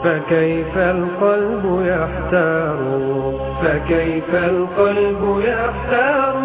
فكيف القلب يحتار فكيف القلب يحتار.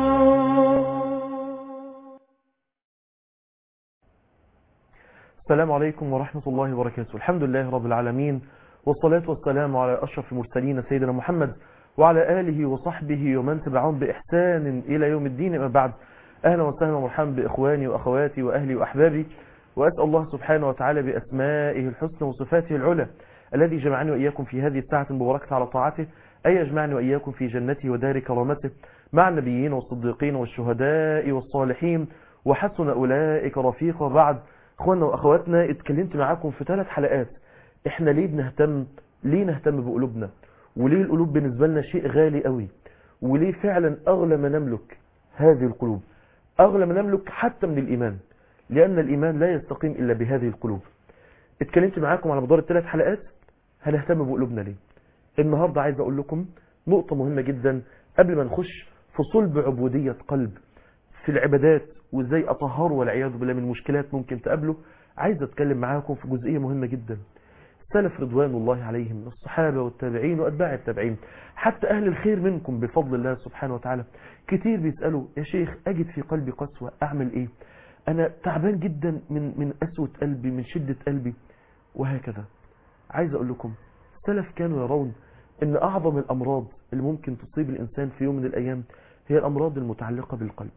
السلام عليكم ورحمة الله وبركاته. الحمد لله رب العالمين، والصلاة والسلام على أشرف المرسلين سيدنا محمد وعلى آله وصحبه ومن تبعهم بإحسان إلى يوم الدين. أما بعد، أهلا وسهلا ومرحبا بإخواني وأخواتي وأهلي وأحبابي، وأسأل الله سبحانه وتعالى بأسمائه الحسنى وصفاته العلى الذي جمعني وإياكم في هذه الساعة المباركة على طاعته أن يجمعني وإياكم في جنته ودار كرامته مع النبيين والصديقين والشهداء والصالحين وحسن أولئك رفيقا. بعد، اخواننا واخواتنا، اتكلمت معاكم في 3 حلقات احنا ليه نهتم بقلوبنا، وليه القلوب بالنسبة لنا شيء غالي قوي، وليه فعلا اغلى ما نملك هذه القلوب، اغلى ما نملك حتى من الايمان، لان الايمان لا يستقيم الا بهذه القلوب. اتكلمت معاكم على مدار ال3 حلقات هنهتم بقلوبنا ليه. النهاردة عايز اقول لكم نقطة مهمة جدا قبل ما نخش في صلب عبودية قلب في العبادات وازاي اطهره والعياذ بالله من مشكلات ممكن تقابله. عايز اتكلم معاكم في جزئية مهمة جدا. السلف رضوان الله عليهم، الصحابة والتابعين واتباع التابعين، حتى اهل الخير منكم بفضل الله سبحانه وتعالى، كتير بيسألوا يا شيخ اجد في قلبي قسوة، اعمل ايه؟ انا تعبان جدا من قسوة قلبي، من شدة قلبي، وهكذا. عايز اقول لكم السلف كانوا يرون ان اعظم الامراض اللي ممكن تصيب الانسان في يوم من الايام هي الامراض المتعلقة بالقلب،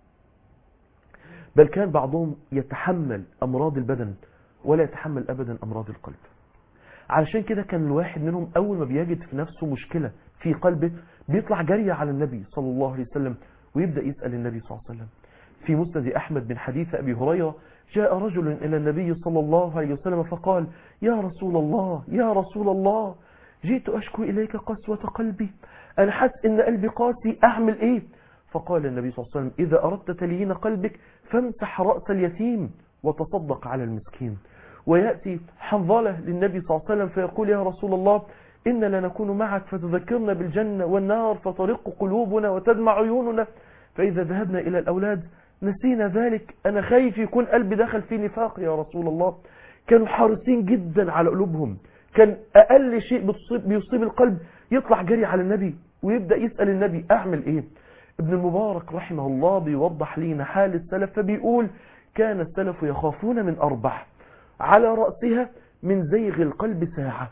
بل كان بعضهم يتحمل أمراض البدن ولا يتحمل أبدا أمراض القلب. علشان كده كان الواحد منهم أول ما بيجد في نفسه مشكلة في قلبه بيطلع جري على النبي صلى الله عليه وسلم ويبدأ يسأل النبي صلى الله عليه وسلم. في مسند أحمد من حديث أبي هريرة، جاء رجل إلى النبي صلى الله عليه وسلم فقال: يا رسول الله يا رسول الله، جئت أشكو إليك قسوة قلبي، أنا حاسس إن قلبي قاسي، أعمل إيه؟ فقال النبي صلى الله عليه وسلم: إذا أردت تليين قلبك فامسح رأس اليتيم وتصدق على المسكين. ويأتي حنظلة للنبي صلى الله عليه وسلم فيقول: يا رسول الله، إن لنكون معك فتذكرنا بالجنة والنار فترق قلوبنا وتدمع عيوننا، فإذا ذهبنا إلى الأولاد نسينا ذلك، أنا خايف يكون قلبي دخل في نفاق يا رسول الله. كانوا حريصين جدا على قلوبهم، كان أقل شيء بيصيب القلب يطلع جري على النبي ويبدأ يسأل النبي أعمل إيه. ابن المبارك رحمه الله بيوضح لنا حال السلف فبيقول: كان السلف يخافون من 4 على رأسها من زيغ القلب ساعة.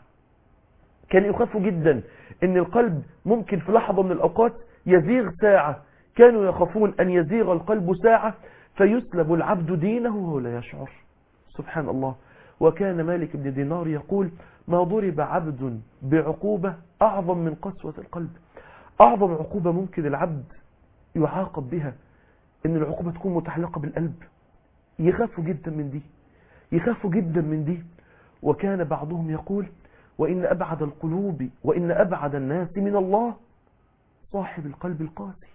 كان يخافوا جدا ان القلب ممكن في لحظة من الأوقات يزيغ ساعة، كانوا يخافون أن يزيغ القلب ساعة فيسلب العبد دينه وهو لا يشعر. سبحان الله. وكان مالك بن دينار يقول: ما ضرب عبد بعقوبة أعظم من قسوة القلب. أعظم عقوبة ممكن العبد يعاقب بها ان العقوبة تكون متعلقة بالقلب. يخافوا جدا من دي، يخافوا جدا من دي. وكان بعضهم يقول: وإن أبعد القلوب وإن أبعد الناس من الله صاحب القلب القاسي.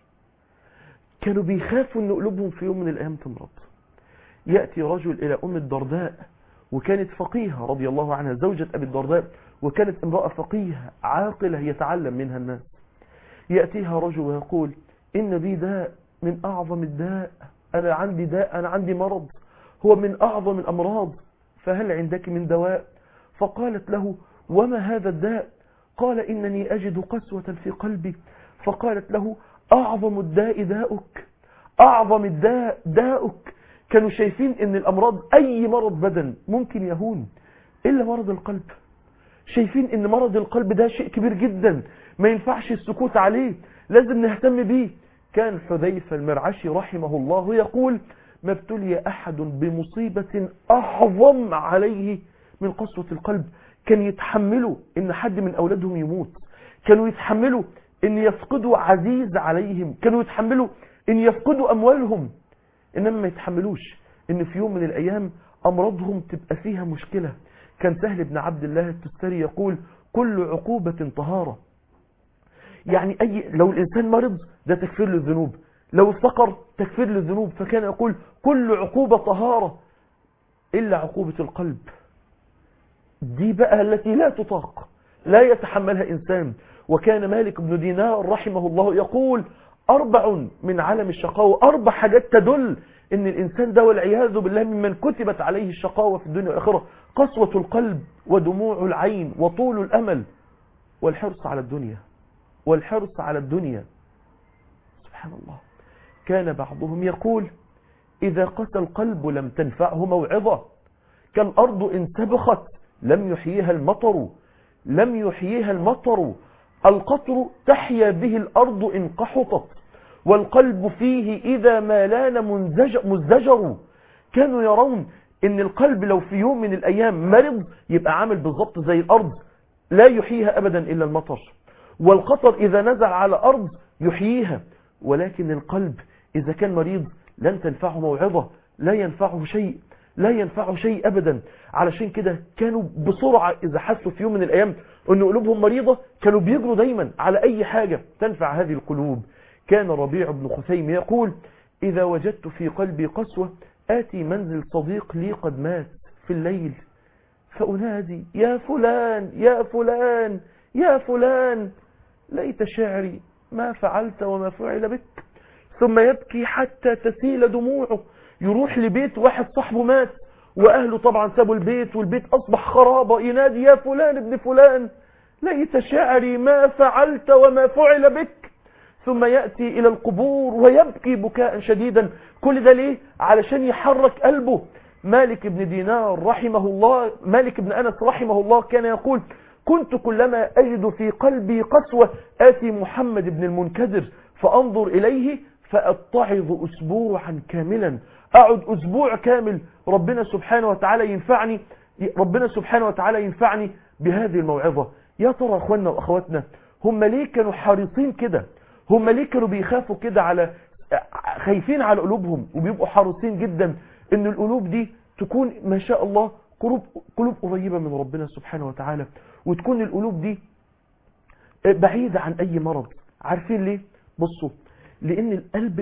كانوا بيخافوا ان قلوبهم في يوم من الأيام تمرض. يأتي رجل إلى أم الدرداء، وكانت فقيهة رضي الله عنها، زوجة أبي الدرداء، وكانت امرأة فقيهة عاقلة يتعلم منها الناس. يأتيها رجل ويقول: إن بي داء من أعظم الداء، أنا عندي داء، أنا عندي مرض هو من أعظم الأمراض، فهل عندك من دواء؟ فقالت له: وما هذا الداء؟ قال: إنني أجد قسوة في قلبي. فقالت له: أعظم الداء داؤك، أعظم الداء داؤك. كانوا شايفين إن الأمراض أي مرض بدن ممكن يهون إلا مرض القلب. شايفين إن مرض القلب ده شيء كبير جدا ما ينفعش السكوت عليه، لازم نهتم بيه. كان حذيفة المرعشي رحمه الله يقول: ما ابتلي أحد بمصيبة أعظم عليه من قسوة القلب. كان يتحملوا إن حد من أولادهم يموت، كانوا يتحملوا إن يفقدوا عزيز عليهم، كانوا يتحملوا إن يفقدوا أموالهم، إنما ما يتحملوش إن في يوم من الأيام أمراضهم تبقى فيها مشكلة. كان سهل بن عبد الله التستري يقول: كل عقوبة طهارة. يعني لو الإنسان مرض ده تكفير للذنوب، لو افتقر تكفير للذنوب. فكان يقول: كل عقوبة طهارة إلا عقوبة القلب، دي بقى التي لا تطاق، لا يتحملها إنسان. وكان مالك بن دينار رحمه الله يقول: 4 من علم الشقاوة، 4 حاجات تدل ان الانسان ده والعياذ بالله ممن كتبت عليه الشقاوة في الدنيا والآخرة. قسوة القلب ودموع العين وطول الأمل والحرص على الدنيا، والحرص على الدنيا. سبحان الله. كان بعضهم يقول إذا قسى القلب لم تنفعه موعظة، كالأرض إن سبخت لم يحييها المطر، لم يحييها المطر، القطر تحيا به الأرض إن قحطت، والقلب فيه إذا ما لان مزدجر. كانوا يرون إن القلب لو في يوم من الأيام مرض يبقى عامل بالضبط زي الأرض لا يحييها أبدا إلا المطر، والقطر إذا نزل على أرض يحييها، ولكن القلب إذا كان مريض لن تنفعه موعظة، لا ينفعه شيء، لا ينفعه شيء أبدا. علشان كده كانوا بسرعة إذا حسوا في يوم من الأيام أن قلوبهم مريضة كانوا بيجروا دايما على أي حاجة تنفع هذه القلوب. كان ربيع بن خثيم يقول إذا وجدت في قلبي قسوة آتي منزل صديق لي قد مات في الليل فأنادي يا فلان يا فلان يا فلان، ليت شعري ما فعلت وما فعل بك، ثم يبكي حتى تسيل دموعه. يروح لبيت واحد صاحبه مات وأهله طبعا سابوا البيت والبيت أصبح خرابة، ينادي يا فلان ابن فلان ليت شعري ما فعلت وما فعل بك، ثم يأتي إلى القبور ويبكي بكاء شديدا. كل ده ليه؟ علشان يحرك قلبه. مالك بن دينار رحمه الله، مالك بن أنس رحمه الله كان يقول كنت كلما أجد في قلبي قسوة آتي محمد بن المنكدر فأنظر إليه فأتعظ أسبوعا كاملا، أقعد أسبوع كامل ربنا سبحانه وتعالى ينفعني، ربنا سبحانه وتعالى ينفعني بهذه الموعظة. يا ترى أخواننا وأخواتنا هم ليه كانوا حريصين كده؟ هم ليه كانوا بيخافوا كده، على خايفين على قلوبهم وبيبقوا حريصين جدا ان القلوب دي تكون ما شاء الله قلوب قريبة من ربنا سبحانه وتعالى، وتكون القلوب دي بعيدة عن اي مرض. عارفين ليه؟ بصوا، لان القلب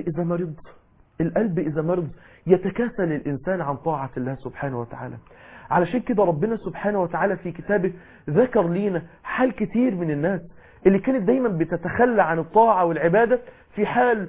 اذا مرض يتكاسل الانسان عن طاعة الله سبحانه وتعالى. علشان كده ربنا سبحانه وتعالى في كتابه ذكر لينا حال كتير من الناس اللي كانت دايما بتتخلى عن الطاعة والعبادة في حال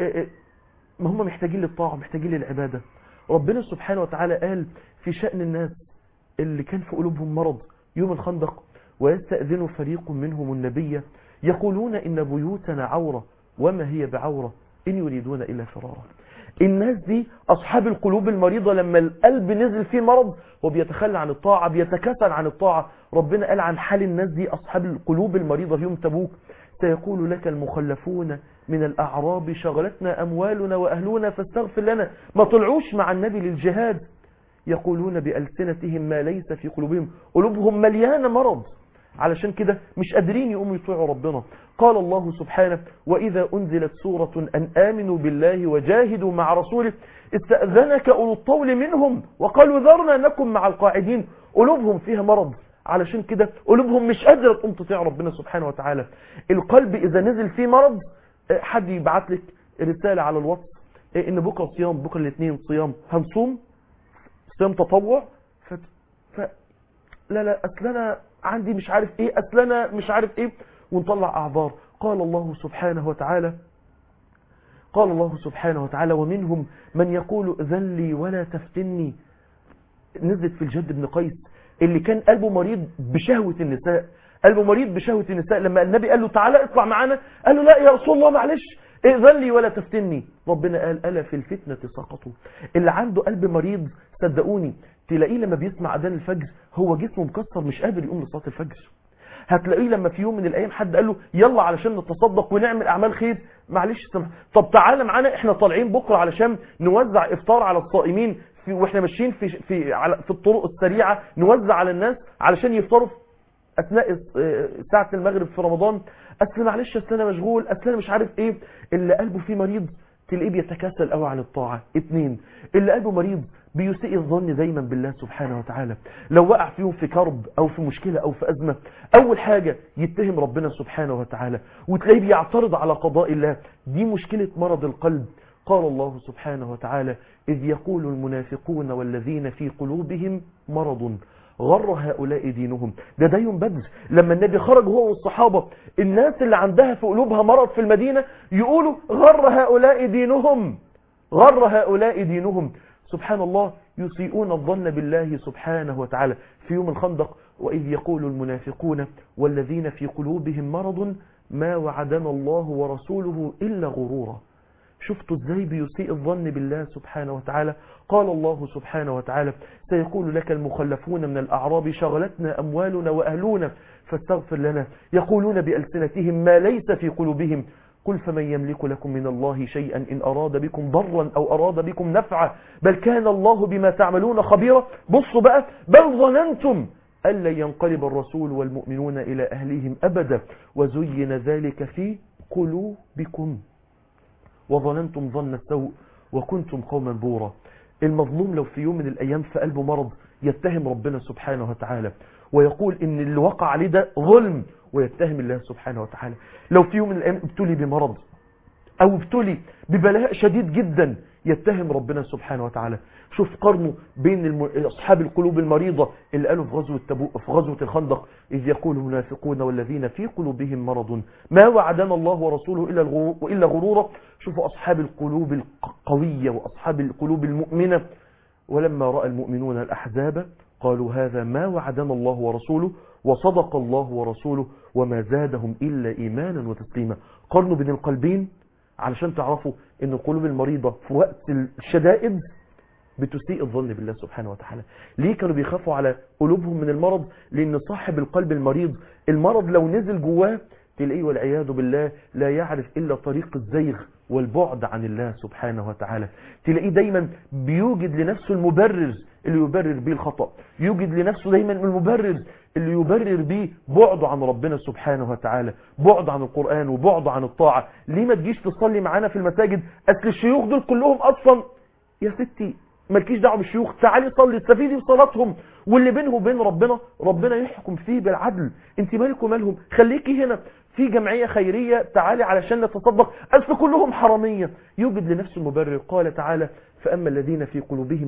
ما هم محتاجين للطاعة محتاجين للعبادة. ربنا سبحانه وتعالى قال في شأن الناس اللي كان في قلوبهم مرض يوم الخندق ويستأذن فريق منهم النبي يقولون إن بيوتنا عورة وما هي بعورة إن يريدون إلا فرارا. الناس دي أصحاب القلوب المريضة لما القلب نزل فيه مرض وبيتخلى عن الطاعة بيتكاسل عن الطاعة. ربنا قال عن حال الناس دي أصحاب القلوب المريضة في يوم تبوك سيقول لك المخلفون من الأعراب شغلتنا أموالنا وأهلنا فاستغفر لنا. ما طلعوش مع النبي للجهاد، يقولون بألسنتهم ما ليس في قلوبهم، قلوبهم مليانة مرض، علشان كده مش قادرين يقوموا يطيعوا ربنا. قال الله سبحانه وإذا أنزلت سورة أن آمنوا بالله وجاهدوا مع رسوله استأذنك أولو الطول منهم وقالوا ذرنا نكن مع القاعدين. قلوبهم فيها مرض، علشان كده قلوبهم مش قادرة تقوم تطيع ربنا سبحانه وتعالى. القلب إذا نزل فيه مرض حد يبعت لك رسالة على الواتس إن بكرة صيام، بكرة الاثنين صيام، هنصوم صيام تطوع لا أصل أنا عندي مش عارف إيه، أصل أنا مش عارف إيه، ونطلع أعذار. قال الله سبحانه وتعالى ومنهم من يقول ذلي ولا تفتني. نزلت في الجد بن قيس اللي كان قلبه مريض بشهوة النساء، قلبه مريض بشهوة النساء. لما النبي قال له تعالى اطلع معانا قال له لا يا رسول الله معلش ائذن لي ولا تفتني. ربنا قال ألا في الفتنة سقطوا. اللي عنده قلب مريض صدقوني تلاقيه لما بيسمع أذان الفجر هو جسمه مكسر مش قادر يقوم لصلاة الفجر. هتلاقيه لما في يوم من الأيام حد قال له يلا علشان نتصدق ونعمل أعمال خير، معلش سمح طب تعالى معانا احنا طالعين بكرة علشان نوزع إفطار على الصائمين واحنا ماشيين في الطرق السريعة نوزع على الناس علشان يفطروا أثناء ساعة المغرب في رمضان. أصل معلش أصل أنا مشغول، أصل أنا مش عارف إيه. اللي قلبه فيه مريض تلاقيه بيتكاسل قوي عن الطاعة. 2 اللي قلبه مريض بيسيء الظن دايما بالله سبحانه وتعالى. لو وقع فيهم في كرب أو في مشكلة أو في أزمة أول حاجة يتهم ربنا سبحانه وتعالى وتلاقيه بيعترض على قضاء الله. دي مشكلة مرض القلب. قال الله سبحانه وتعالى إذ يقول المنافقون والذين في قلوبهم مرض غر هؤلاء دينهم. ده يوم بدر لما النبي خرج هو والصحابة، الناس اللي عندها في قلوبها مرض في المدينة يقولوا غر هؤلاء دينهم. غر هؤلاء دينهم. سبحان الله، يسيئون الظن بالله سبحانه وتعالى. في يوم الخندق: وإذ يقول المنافقون والذين في قلوبهم مرض ما وعدنا الله ورسوله إلا غرورا. شفتوا ازاي بيسيء الظن بالله سبحانه وتعالى؟ قال الله سبحانه وتعالى: سيقول لك المخلفون من الأعراب شغلتنا أموالنا وأهلنا فاستغفر لنا، يقولون بألسنتهم ما ليس في قلوبهم، قل فمن يملك لكم من الله شيئا إن أراد بكم ضرا أو أراد بكم نفعا بل كان الله بما تعملون خبيرا. بصوا بقى: بل ظننتم أن لن ينقلب الرسول والمؤمنون إلى أهليهم أبدا وزين ذلك في قلوبكم وظننتم ظن السوء وكنتم قوما بورا. المظلوم لو في يوم من الأيام في قلبه مرض يتهم ربنا سبحانه وتعالى ويقول إن اللي وقع عليه ده ظلم ويتهم الله سبحانه وتعالى. لو في يوم من الأيام ابتلي بمرض أو ابتلي ببلاء شديد جدا يتهم ربنا سبحانه وتعالى. شوف قرنه بين أصحاب القلوب المريضة اللي قالوا في غزوة الخندق: إذ يقول المنافقون والذين في قلوبهم مرض ما وعدنا الله ورسوله إلا غرورا. شوفوا أصحاب القلوب القوية وأصحاب القلوب المؤمنة: ولما رأى المؤمنون الأحزاب قالوا هذا ما وعدنا الله ورسوله وصدق الله ورسوله وما زادهم إلا إيمانا وتسليما. قرنوا بين القلبين علشان تعرفوا ان القلوب المريضة في وقت الشدائد بتسيء الظن بالله سبحانه وتعالى. ليه كانوا بيخافوا على قلوبهم من المرض؟ لان صاحب القلب المريض المرض لو نزل جواه تلاقيه والعياذ بالله لا يعرف الا طريق الزيغ والبعد عن الله سبحانه وتعالى. تلاقيه دايما بيوجد لنفسه المبرر اللي يبرر به الخطأ، يوجد لنفسه دايما المبرر اللي يبرر به بعده عن ربنا سبحانه وتعالى، بعد عن القرآن وبعد عن الطاعة. ليه ما تجيش تصلي معانا في المساجد؟ اصل الشيوخ دول كلهم اصلا. يا ستي مالكيش دعوه بالشيوخ، تعالي صلي استفيدي بصلاتهم، واللي بينه وبين ربنا يحكم فيه بالعدل. انت مالك ومالهم؟ خليكي هنا في جمعية خيرية تعالي علشان نتصدق، اصل كلهم حرامية. يوجد لنفسه المبرر. قال تعالى: فأما الذين في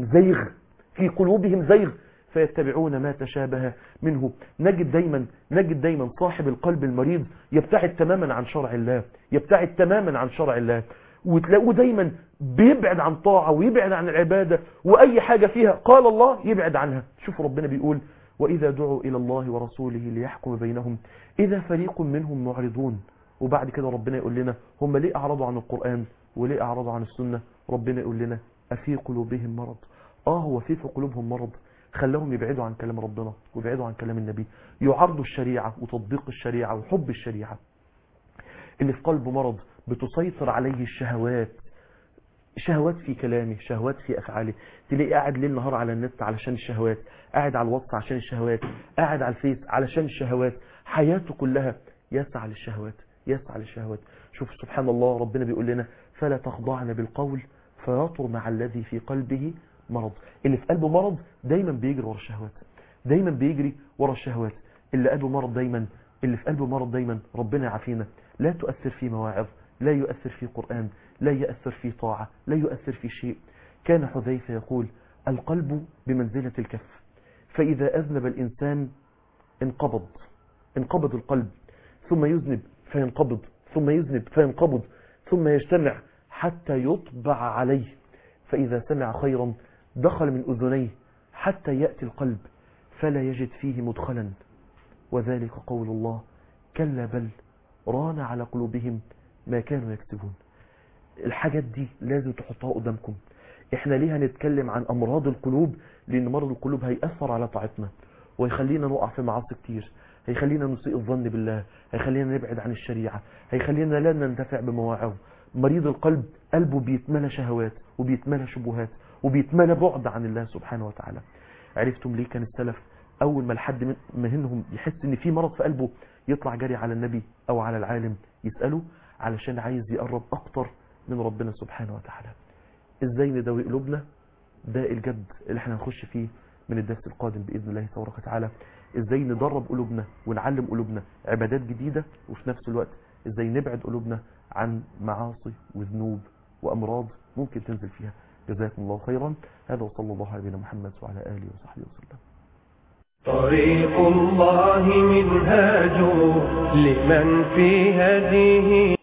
قلوبهم زيغ فيتبعون ما تشابه منه. نجد دايما صاحب القلب المريض يبتعد تماما عن شرع الله، يبتعد تماما عن شرع الله، وتلاقوه دايما بيبعد عن طاعة ويبعد عن العبادة، وأي حاجة فيها قال الله يبعد عنها. شوف ربنا بيقول: وإذا دعوا إلى الله ورسوله ليحكم بينهم إذا فريق منهم معرضون. وبعد كده ربنا يقول لنا هم ليه أعرضوا عن القرآن وليه أعرضوا عن السنة؟ ربنا يقول لنا: أفي قلوبهم مرض. هو في قلوبهم مرض خلاهم يبعدوا عن كلام ربنا ويبعدوا عن كلام النبي، يعرضوا الشريعة وتطبيق الشريعة وحب الشريعة. اللي في قلبه مرض بتسيطر عليه الشهوات، شهوات في كلامه، شهوات في أفعاله. تلاقي قاعد ليل نهار على النت علشان الشهوات، قاعد على الواتس عشان الشهوات، قاعد على الفيس علشان الشهوات، حياته كلها يسعى للشهوات. شوف سبحان الله ربنا بيقول لنا: فلا تخضعن بالقول فيطمع الذي في قلبه مرض. اللي في قلبه مرض دايما بيجري ورا الشهوات، دايما بيجري ورا الشهوات. اللي قلبه مرض دايما، اللي في قلبه مرض دايما ربنا يعافينا، لا تؤثر في مواعظ، لا يؤثر في قرآن، لا يؤثر في طاعة، لا يؤثر في شيء. كان حذيفة يقول: القلب بمنزلة الكف، فإذا أذنب الإنسان انقبض القلب، ثم يذنب فينقبض، ثم يذنب فينقبض، ثم يجتمع حتى يطبع عليه، فإذا سمع خيرا دخل من أذنيه حتى يأتي القلب فلا يجد فيه مدخلا، وذلك قول الله: كلا بل ران على قلوبهم ما كانوا يكسبون. الحاجات دي لازم تحطها قدامكم. احنا ليه هنتكلم عن امراض القلوب؟ لان مرض القلوب هيأثر على طاعتنا ويخلينا نقع في معاصي كتير، هيخلينا نسيء الظن بالله، هيخلينا نبعد عن الشريعة، هيخلينا لا ننتفع بمواعظ. مريض القلب قلبه بيتملى شهوات وبيتملى شبهات وبيتملى بعد عن الله سبحانه وتعالى. عرفتم ليه كان السلف اول ما الحد منهم يحس ان في مرض في قلبه يطلع جري على النبي او على العالم يسأله؟ علشان عايز يقرب اكتر من ربنا سبحانه وتعالى. ازاي نداوي قلوبنا؟ ده الجد اللي احنا هنخش فيه من الدرس القادم باذن الله تبارك وتعالى. ازاي ندرب قلوبنا ونعلم قلوبنا عبادات جديدة، وفي نفس الوقت ازاي نبعد قلوبنا عن معاصي وذنوب وامراض ممكن تنزل فيها. جزاكم الله خيرا. هذا وصلى الله على نبينا محمد وعلى اله وصحبه وسلم. طريق الله منهاج لمن في هديه